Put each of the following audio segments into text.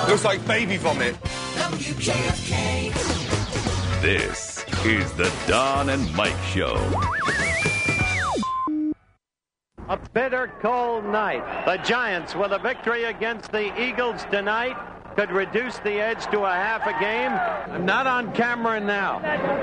Looks like baby vomit. WKFK. This is the Don and Mike Show. A bitter cold night. The Giants, with a victory against the Eagles tonight, could reduce the edge to a half a game. I'm not on camera now.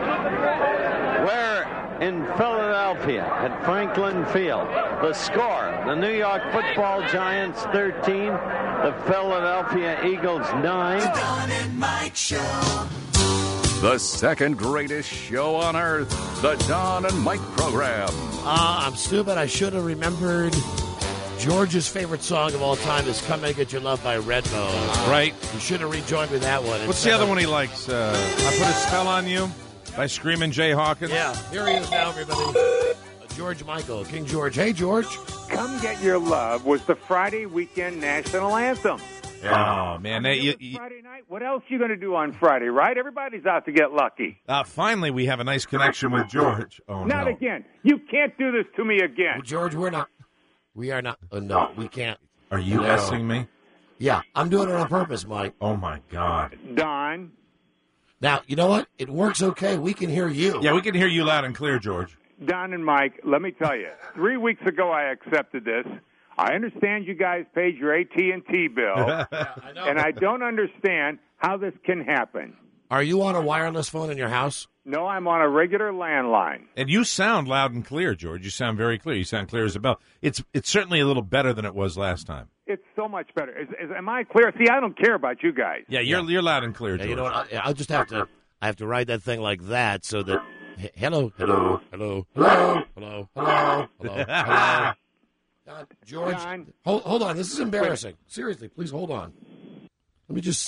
We're in Philadelphia at Franklin Field. The score, the New York Football Giants 13, the Philadelphia Eagles 9. The Don and Mike Show. The second greatest show on earth, the Don and Mike program. I'm stupid. I should have remembered George's favorite song of all time is Come and Get Your Love by Redbone. Right. You should have rejoined with that one. What's the other one he likes? I Put a Spell on You by Screamin' Jay Hawkins. Yeah, here he is now, everybody. George Michael, King George. Hey, George. Come Get Your Love was the Friday weekend national anthem. Oh, man. Friday night, what else are you going to do on Friday, right? Everybody's out to get lucky. Finally, we have a nice connection with George. Oh, Not no. again. You can't do this to me again. Well, George, we're not. We are not. No, we can't. Are you messing me? Yeah, I'm doing it on purpose, Mike. Oh, my God. Don. Now, you know what? It works okay. We can hear you. Yeah, we can hear you loud and clear, George. Don and Mike, let me tell you, 3 weeks ago I accepted this. I understand you guys paid your AT&T bill, and I don't understand how this can happen. Are you on a wireless phone in your house? No, I'm on a regular landline. And you sound loud and clear, George. You sound very clear. You sound clear as a bell. It's certainly a little better than it was last time. It's so much better. Am I clear? See, I don't care about you guys. Yeah, you're loud and clear, Yeah, George. you know what? I'll just have to. I have to write that thing like that so that. Hello, hello, hello, hello, hello, hello, hello, hello. George, John. hold on. This is embarrassing. Seriously, please hold on. Let me just.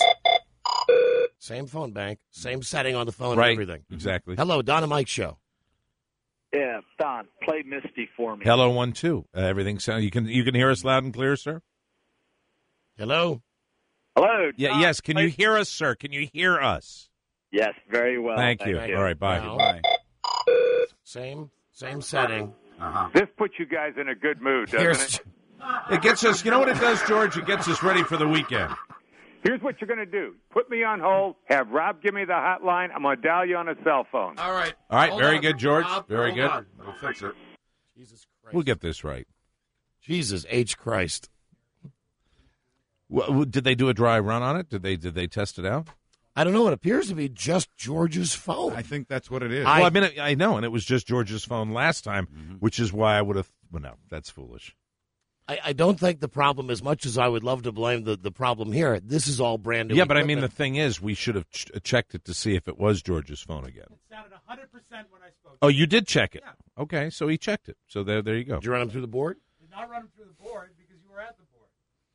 Same phone bank, same setting on the phone, Right. and everything. Exactly. Hello, Don and Mike Show. Yeah, Don, play Misty for me. Hello, 1-2. Everything sound. You can hear us loud and clear, sir. Hello. Hello. Yeah. Don, Yes. Can play- you hear us, sir? Can you hear us? Yes, very well. Thank you. All right. Bye. Now, Bye. Same setting. This puts you guys in a good mood, doesn't Here's it? It gets us. You know what it does, George? It gets us ready for the weekend. Here's what you're going to do. Put me on hold. Have Rob give me the hotline. I'm going to dial you on a cell phone. all right. All right. Hold Very on, good, George. Rob, Very hold good. on. We'll fix it. Jesus Christ. We'll get this right. Jesus H Christ. Did they do a dry run on it? Did they test it out? I don't know. It appears to be just George's phone. I think that's what it is. Well, I mean, I know, and it was just George's phone last time, which is why I would have. Well, no, that's foolish. I don't think the problem, as much as I would love to blame the problem here, this is all brand new. Yeah, but I mean, the equipment. thing is, we should have checked it to see if it was George's phone again. It sounded 100% when I spoke. Oh, you did check it? Yeah. Okay, so he checked it. So there you go. Did you run him through the board? Did not run him through the board because you were at the board.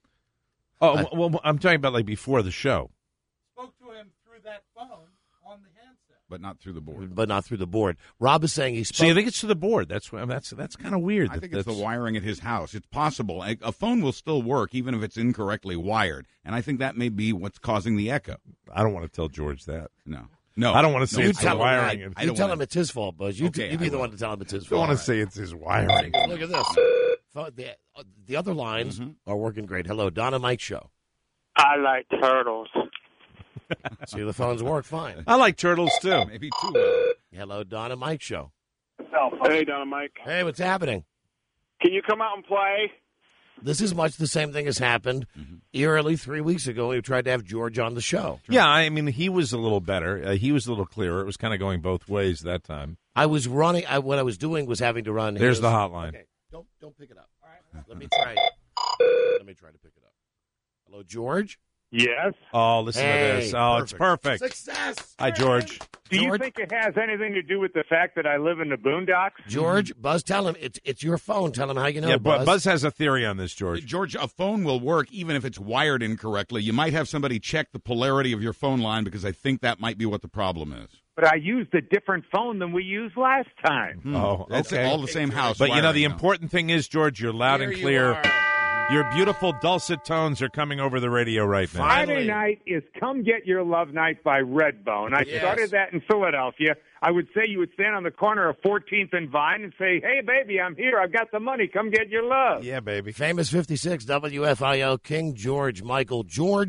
Oh, well, I'm talking about like before the show. Spoke to him through that phone on the handset. but not through the board. But not through the board. Rob is saying he spoke. So you think it's to the board? That's kind of weird. I think it's the wiring at his house. It's possible. A phone will still work even if it's incorrectly wired, and I think that may be what's causing the echo. I don't want to tell George that. No, I don't want to say You it's the tell him wiring. that. You tell him it's his fault, Buzz. You be the one to tell him it's his I fault. don't want to say it's his wiring. Look at this. The other lines are working great. Hello, Don and Mike Show. I like turtles. See, the phones work fine. I like turtles, too. Maybe too well. Hello, Don and Mike Show. Hey, Don and Mike. Hey, what's happening? Can you come out and play? This is much the same thing as happened eerily 3 weeks ago when we tried to have George on the show. Yeah, I mean, he was a little better. He was a little clearer. It was kind of going both ways that time. I was running. What I was doing was having to run. There's the hotline. Okay, don't pick it up. All right, let me try. Let me try to pick it up. Hello, George. Yes. Oh, listen to this. Oh, it's perfect. Success. Hi, George. Do you George? think it has anything to do with the fact that I live in the boondocks? George, Buzz, tell him it's your phone. Tell him how you know. Yeah, Buzz. Buzz has a theory on this, George. George, a phone will work even if it's wired incorrectly. You might have somebody check the polarity of your phone line because I think that might be what the problem is. But I used a different phone than we used last time. Oh, That's okay. all the same house. But you know, the wiring, important thing is, George, you're loud Here and you clear. are. Your beautiful dulcet tones are coming over the radio right now. Friday night is Come Get Your Love Night by Redbone. I Yes. started that in Philadelphia. I would say you would stand on the corner of 14th and Vine and say, hey, baby, I'm here. I've got the money. Come get your love. Yeah, baby. Famous 56 WFIL King George Michael George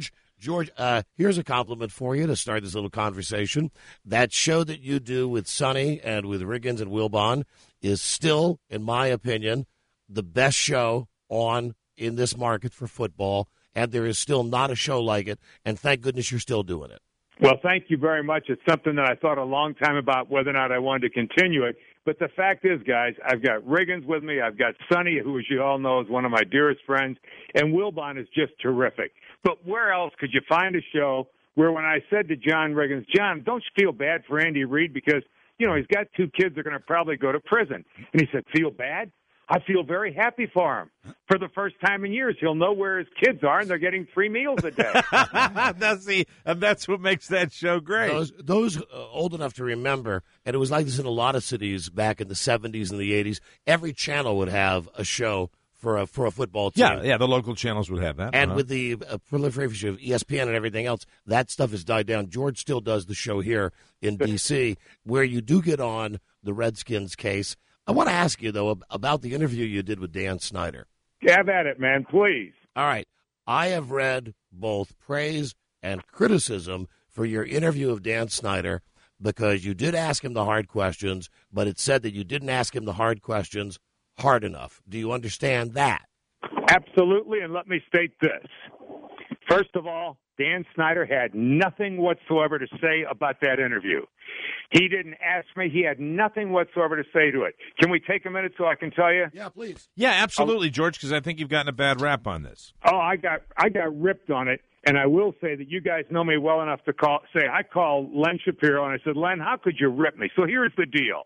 George, here's a compliment for you to start this little conversation. That show that you do with Sonny and with Riggins and Wilbon is still, in my opinion, the best show on in this market for football, and there is still not a show like it, and thank goodness you're still doing it. Well, thank you very much. It's something that I thought a long time about whether or not I wanted to continue it. But the fact is, guys, I've got Riggins with me. I've got Sonny, who, as you all know, is one of my dearest friends. And Wilbon is just terrific. But where else could you find a show where when I said to John Riggins, John, don't you feel bad for Andy Reid because, you know, he's got 2 kids that are going to probably go to prison. And he said, feel bad? I feel very happy for him. For the first time in years, he'll know where his kids are, and they're getting 3 meals a day. Now, see, and that's what makes that show great. Those old enough to remember, and it was like this in a lot of cities back in the 70s and the 80s, every channel would have a show for a football team. Yeah, the local channels would have that. And with the proliferation of ESPN and everything else, that stuff has died down. George still does the show here in D.C., where you do get on the Redskins case. I want to ask you, though, about the interview you did with Dan Snyder. Have at it, man, please. All right. I have read both praise and criticism for your interview of Dan Snyder because you did ask him the hard questions, but it said that you didn't ask him the hard questions hard enough. Do you understand that? Absolutely, and let me state this. First of all, Dan Snyder had nothing whatsoever to say about that interview. He didn't ask me. He had nothing whatsoever to say to it. Can we take a minute so I can tell you? Yeah, please. Yeah, absolutely, George, because I think you've gotten a bad rap on this. Oh, I got ripped on it, and I will say that you guys know me well enough to I called Len Shapiro, and I said, Len, how could you rip me? So here's the deal.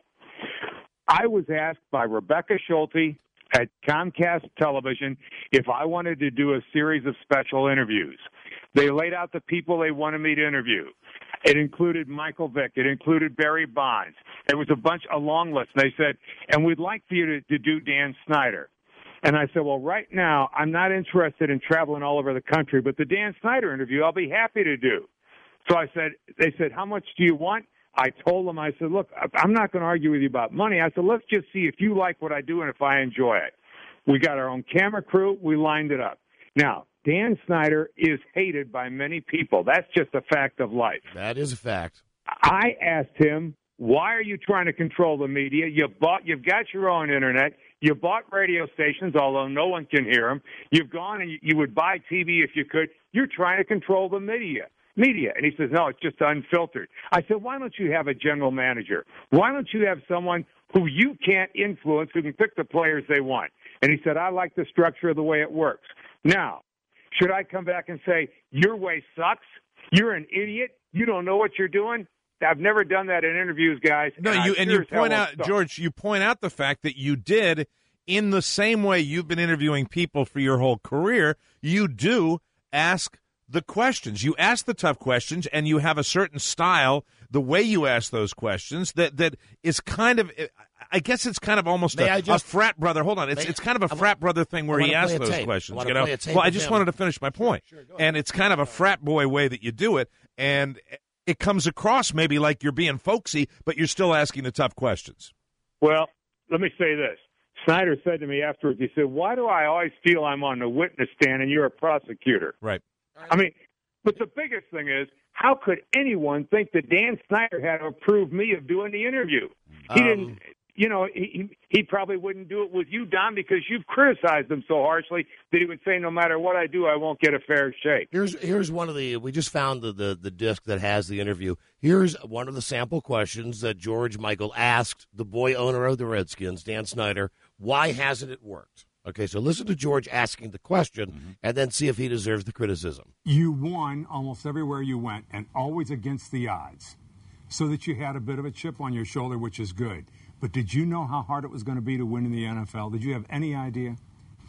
I was asked by Rebecca Schulte at Comcast Television if I wanted to do a series of special interviews. They laid out the people they wanted me to interview. It included Michael Vick. It included Barry Bonds. It was a long list. And they said, and we'd like for you to do Dan Snyder. And I said, well, right now, I'm not interested in traveling all over the country, but the Dan Snyder interview, I'll be happy to do. So they said, how much do you want? I told them, I said, look, I'm not going to argue with you about money. I said, let's just see if you like what I do and if I enjoy it. We got our own camera crew. We lined it up. Now, Dan Snyder is hated by many people. That's just a fact of life. That is a fact. I asked him, why are you trying to control the media? You've got your own internet. You bought radio stations, although no one can hear them. You've gone and you would buy TV if you could. You're trying to control the media. And he says, no, it's just unfiltered. I said, why don't you have a general manager? Why don't you have someone who you can't influence who can pick the players they want? And he said, I like the structure of the way it works. Now, should I come back and say, your way sucks? You're an idiot? You don't know what you're doing? I've never done that in interviews, guys. No, you point out, George, you point out the fact that you did, in the same way you've been interviewing people for your whole career, you do ask the questions. You ask the tough questions, and you have a certain style, the way you ask those questions, that is kind of, I guess it's kind of almost a frat brother. Hold on. It's kind of a frat brother thing where he asks those questions. You know? Well, I just wanted to finish my point. Sure, and it's kind of a frat boy way that you do it, and it comes across maybe like you're being folksy, but you're still asking the tough questions. Well, let me say this. Snyder said to me afterwards, he said, why do I always feel I'm on the witness stand and you're a prosecutor? Right. I mean, but the biggest thing is, how could anyone think that Dan Snyder had to approve me of doing the interview? He didn't. You know, he probably wouldn't do it with you, Don, because you've criticized him so harshly that he would say, no matter what I do, I won't get a fair shake. Here's one of the, we just found the disc that has the interview. Here's one of the sample questions that George Michael asked the boy owner of the Redskins, Dan Snyder. Why hasn't it worked? Okay, so listen to George asking the question and then see if he deserves the criticism. You won almost everywhere you went and always against the odds, so that you had a bit of a chip on your shoulder, which is good. But did you know how hard it was going to be to win in the NFL? Did you have any idea?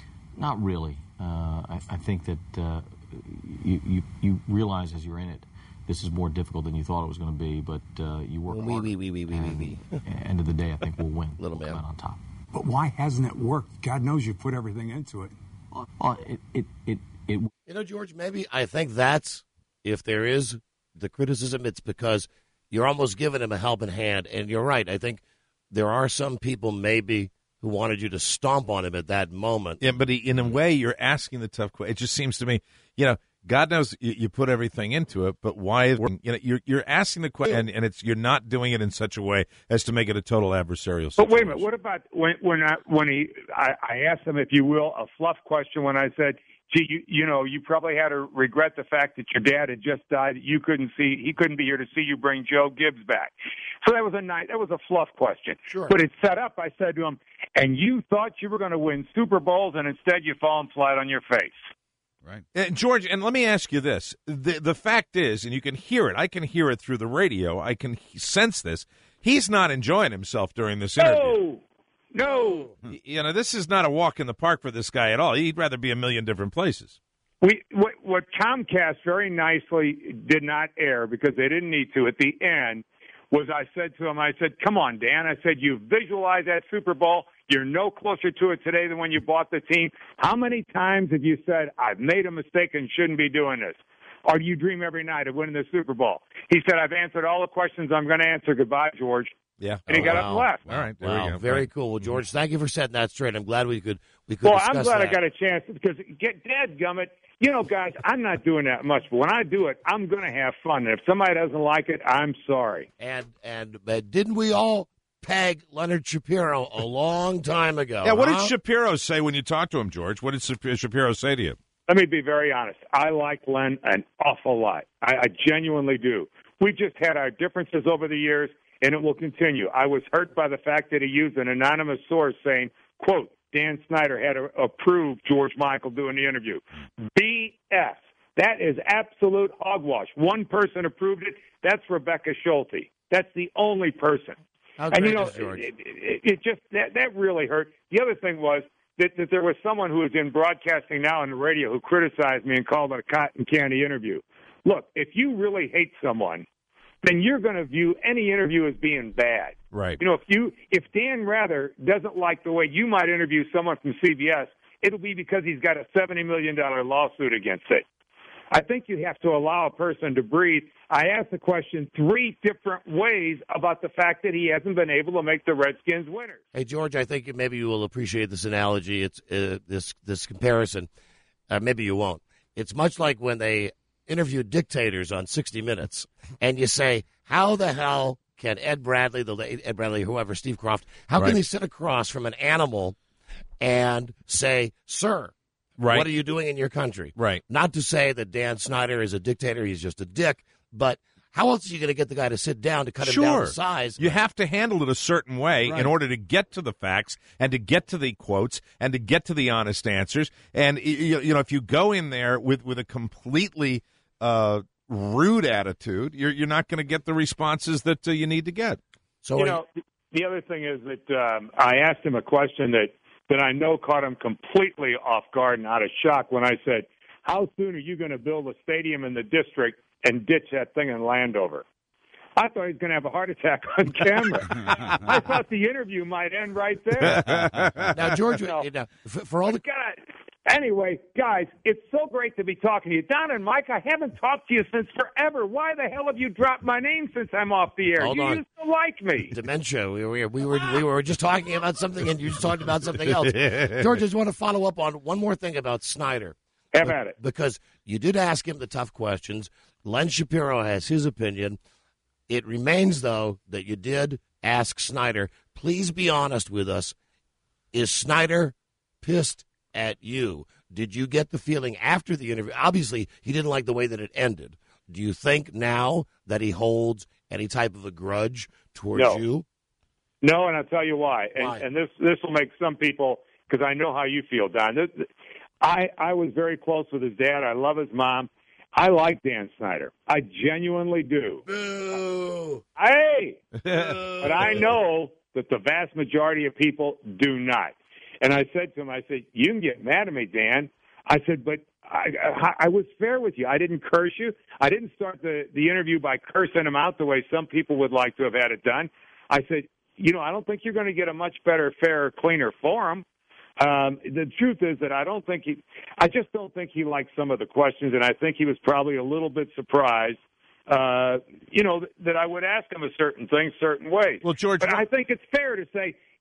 Not really. I think that you realize as you're in it, this is more difficult than you thought it was going to be, but you work hard. End of the day, I think we'll win. Little man. On top. But why hasn't it worked? God knows you put everything into it. You know, George, maybe I think that's, if there is the criticism, it's because you're almost giving him a helping hand. And you're right. I think there are some people maybe who wanted you to stomp on him at that moment. Yeah, but in a way, you're asking the tough question. It just seems to me, you know, God knows you put everything into it, but why? You're asking the question, and you're not doing it in such a way as to make it a total adversarial situation. But wait a minute. What about when I asked him, if you will, a fluff question when I said, "Gee, you probably had to regret the fact that your dad had just died. He couldn't be here to see you bring Joe Gibbs back." So that was a fluff question. Sure. But it set up. I said to him, "And you thought you were going to win Super Bowls, and instead you've fallen flat on your face." Right. George, and let me ask you this. The fact is, and you can hear it, I can hear it through the radio, I can sense this, he's not enjoying himself during this interview. No. This is not a walk in the park for this guy at all. He'd rather be a million different places. What Comcast very nicely did not air, because they didn't need to, at the end, was I said to him, "Come on, Dan." I said, "You visualize that Super Bowl. You're no closer to it today than when you bought the team. How many times have you said, 'I've made a mistake and shouldn't be doing this'? Or do you dream every night of winning the Super Bowl?" He said, "I've answered all the questions I'm going to answer. Goodbye, George." Yeah. And he got up and left. All right. There we go. Very cool. Well, George, thank you for setting that straight. I'm glad we could Well, discuss I'm glad that. I got a chance, because dadgummit, guys, I'm not doing that much, but when I do it, I'm going to have fun. And if somebody doesn't like it, I'm sorry. And didn't we all peg Leonard Shapiro a long time ago? Yeah, what did Shapiro say when you talked to him, George? What did Shapiro say to you? Let me be very honest. I like Len an awful lot. I genuinely do. We've just had our differences over the years, and it will continue. I was hurt by the fact that he used an anonymous source saying, quote, Dan Snyder had approved George Michael doing the interview. BS. That is absolute hogwash. One person approved it. That's Rebecca Schulte. That's the only person. How And great is George? it just that really hurt. The other thing was that there was someone who was in broadcasting now on the radio who criticized me and called it a cotton candy interview. Look, if you really hate someone, then you're going to view any interview as being bad. Right. If Dan Rather doesn't like the way you might interview someone from CBS, it'll be because he's got a $70 million lawsuit against it. I think you have to allow a person to breathe. I asked the question 3 different ways about the fact that he hasn't been able to make the Redskins winners. Hey, George, I think maybe you will appreciate this analogy. It's this comparison. Maybe you won't. It's much like when they interviewed dictators on 60 Minutes, and you say, how the hell can Ed Bradley, whoever, Steve Croft, how can they sit across from an animal and say, sir, right, what are you doing in your country? Right. Not to say that Dan Snyder is a dictator, he's just a dick, but how else are you going to get the guy to sit down to cut him down to size? You have to handle it a certain way in order to get to the facts and to get to the quotes and to get to the honest answers. And, if you go in there with a completely rude attitude, you're not going to get the responses that you need to get. So, the other thing is that I asked him a question that I know caught him completely off guard and out of shock when I said, how soon are you going to build a stadium in the district and ditch that thing in Landover? I thought he was going to have a heart attack on camera. I thought the interview might end right there. Now, George, for all the... Anyway, guys, it's so great to be talking to you. Don and Mike, I haven't talked to you since forever. Why the hell have you dropped my name since I'm off the air? Hold you on. used to like me. Dementia. We were just talking about something, and you just talked about something else. George, I just want to follow up on one more thing about Snyder. Have at it. Because you did ask him the tough questions. Len Shapiro has his opinion. It remains, though, that you did ask Snyder, please be honest with us. Is Snyder pissed at you? Did you get the feeling after the interview? Obviously, he didn't like the way that it ended. Do you think now that he holds any type of a grudge towards you? No, and I'll tell you why. Why? And this will make some people, because I know how you feel, Don. I was very close with his dad. I love his mom. I like Dan Snyder. I genuinely do. Boo! Hey! But I know that the vast majority of people do not. And I said to him, you can get mad at me, Dan. I said, but I was fair with you. I didn't curse you. I didn't start the interview by cursing him out the way some people would like to have had it done. I said, I don't think you're going to get a much better, fairer, cleaner forum. The truth is that I just don't think he liked some of the questions, and I think he was probably a little bit surprised, that I would ask him a certain thing, certain ways. Well, George, but I think it's fair to say,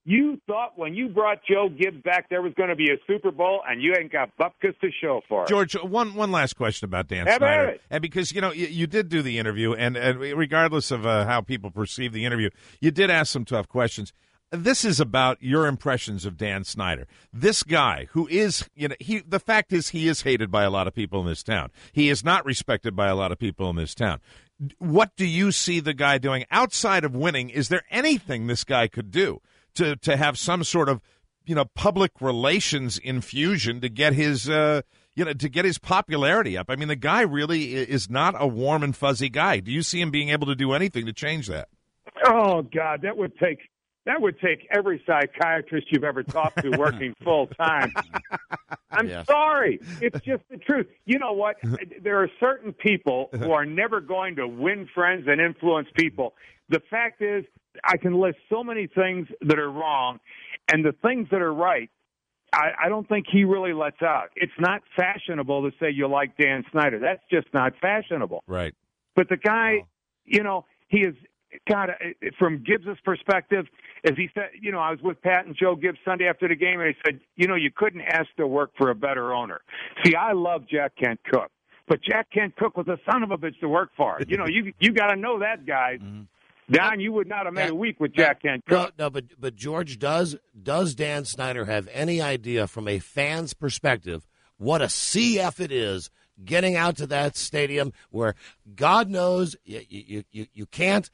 You thought when you brought Joe Gibbs back there was going to be a Super Bowl, and you ain't got bupkis to show for it. George, one last question about Dan Have Snyder. at it. And because, you did do the interview, and regardless of how people perceive the interview, you did ask some tough questions. This is about your impressions of Dan Snyder. This guy who is, the fact is he is hated by a lot of people in this town. He is not respected by a lot of people in this town. What do you see the guy doing outside of winning? Is there anything this guy could do to have some sort of, public relations infusion to get his, to get his popularity up? I mean, the guy really is not a warm and fuzzy guy. Do you see him being able to do anything to change that? Oh, God, that would take every psychiatrist you've ever talked to working full time. I'm sorry. It's just the truth. You know what? There are certain people who are never going to win friends and influence people. The fact is, I can list so many things that are wrong, and the things that are right, I don't think he really lets out. It's not fashionable to say you like Dan Snyder. That's just not fashionable. Right. But the guy, he is, God, from Gibbs' perspective, as he said, I was with Pat and Joe Gibbs Sunday after the game, and he said, you couldn't ask to work for a better owner. See, I love Jack Kent Cooke, but Jack Kent Cooke was a son of a bitch to work for. You got to know that, guys. Mm-hmm. Don, you would not have made a week with Jack Kent Cooke. No, but George, does Dan Snyder have any idea from a fan's perspective what a CF it is getting out to that stadium where God knows you can't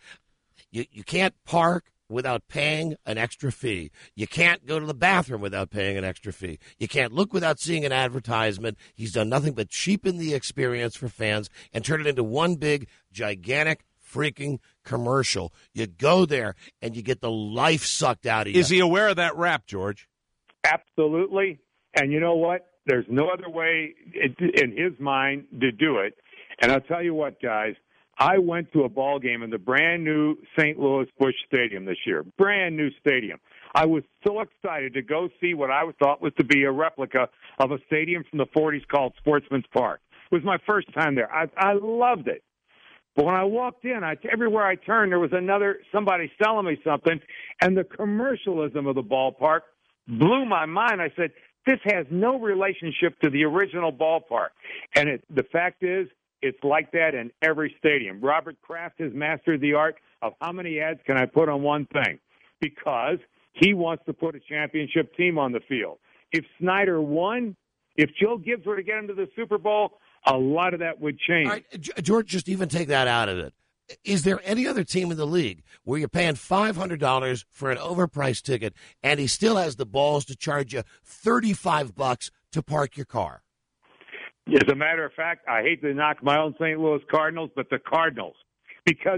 park without paying an extra fee. You can't go to the bathroom without paying an extra fee. You can't look without seeing an advertisement. He's done nothing but cheapen the experience for fans and turn it into one big, gigantic, freaking commercial. You go there and you get the life sucked out of you. Is he aware of that rap, George? Absolutely. And you know what? There's no other way in his mind to do it. And I'll tell you what, guys, I went to a ball game in the brand new St. Louis Busch Stadium this year. Brand new stadium. I was so excited to go see what I thought was to be a replica of a stadium from the 40s called Sportsman's Park. It was my first time there. I loved it. But when I walked in, everywhere I turned, there was somebody selling me something, and the commercialism of the ballpark blew my mind. I said, this has no relationship to the original ballpark. And the fact is, it's like that in every stadium. Robert Kraft has mastered the art of how many ads can I put on one thing, because he wants to put a championship team on the field. If Snyder won, if Joe Gibbs were to get him to the Super Bowl, a lot of that would change. All right, George, just even take that out of it. Is there any other team in the league where you're paying $500 for an overpriced ticket and he still has the balls to charge you $35 to park your car? As a matter of fact, I hate to knock my own St. Louis Cardinals, but the Cardinals, because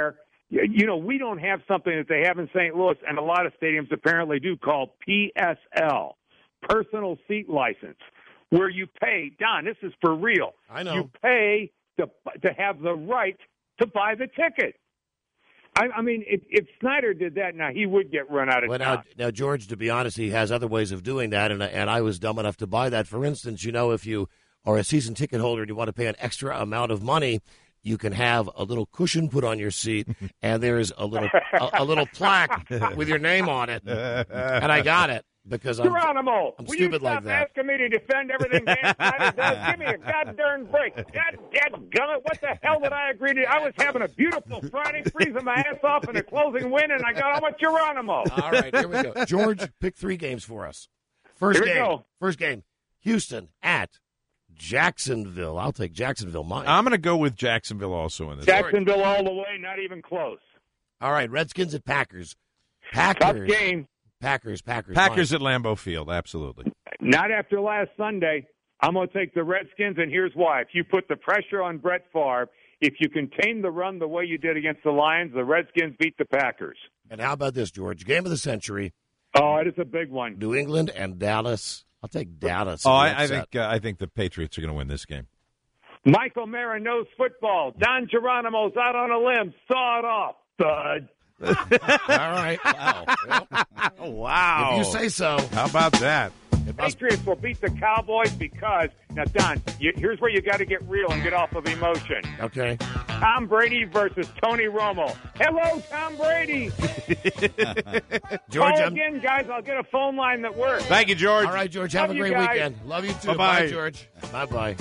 we don't have something that they have in St. Louis, and a lot of stadiums apparently do, called PSL, Personal Seat License, where you pay. Don, this is for real. I know. You pay to have the right to buy the ticket. I mean, if Snyder did that, now he would get run out of town. Now, George, to be honest, he has other ways of doing that, and I was dumb enough to buy that. For instance, if you are a season ticket holder and you want to pay an extra amount of money, you can have a little cushion put on your seat, and there's a little plaque with your name on it, and I got it. Because Geronimo, I'm stupid like that. Will you stop asking me to defend everything Dan Snyder does? Give me a goddamn break. Dadgummit, what the hell did I agree to? I was having a beautiful Friday, freezing my ass off in a closing win, and I got on with Geronimo. All right, here we go. George, pick 3 games for us. First game, Houston at Jacksonville. I'll take Jacksonville. I'm going to go with Jacksonville also in this. Jacksonville all the way, not even close. All right, Redskins at Packers. Tough game. Packers at Lambeau Field, absolutely. Not after last Sunday. I'm going to take the Redskins, and here's why. If you put the pressure on Brett Favre, if you contain the run the way you did against the Lions, the Redskins beat the Packers. And how about this, George? Game of the century. Oh, it is a big one. New England and Dallas. I'll take Dallas. Oh, I think the Patriots are going to win this game. Michael Mara knows football. Don Geronimo's out on a limb. Saw it off, bud. All right. Wow. Wow. If you say so. How about that? Patriots will beat the Cowboys because, now, Don, here's where you got to get real and get off of emotion. Okay. Tom Brady versus Tony Romo. Hello, Tom Brady. George, Call again, guys. I'll get a phone line that works. Thank you, George. All right, George. Have a great weekend. Love you too. Bye-bye. Bye, George. Bye-bye.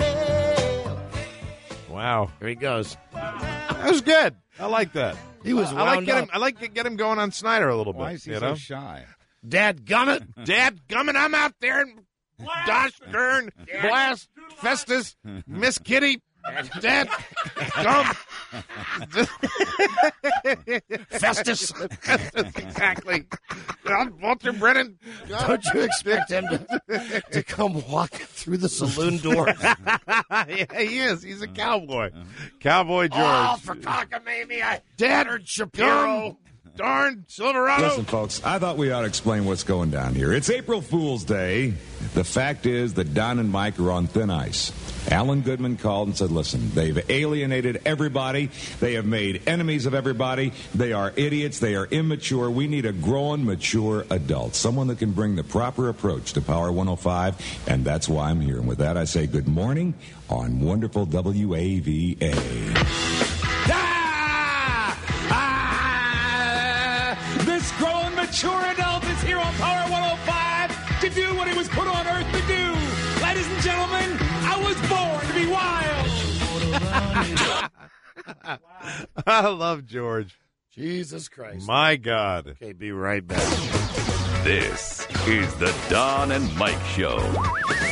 Wow. Here he goes. That was good. I like that. He was I like wound up. I like to get him going on Snyder a little bit. Why is he you so know? shy? Dadgummit. Dadgummit, I'm out there and Dosh Dern, Blast, Festus, Miss Kitty, Dad, Gum. Festus. Exactly. Walter Brennan. Don't you expect him to come walking through the saloon door? Yeah, he is. He's a cowboy. Cowboy George. Oh, for cockamamie, Dad Shapiro. Darn Silverado. Listen, folks, I thought we ought to explain what's going down here. It's April Fool's Day. The fact is that Don and Mike are on thin ice. Alan Goodman called and said, listen, they've alienated everybody. They have made enemies of everybody. They are idiots. They are immature. We need a grown, mature adult, someone that can bring the proper approach to Power 105, and that's why I'm here. And with that, I say good morning on wonderful WAVA. This grown, mature adult is here on Power 105 to do what he was put on earth to do. Ladies and gentlemen, I was born to be wild. I love George. Jesus Christ. My God. Okay, be right back. This is the Don and Mike Show.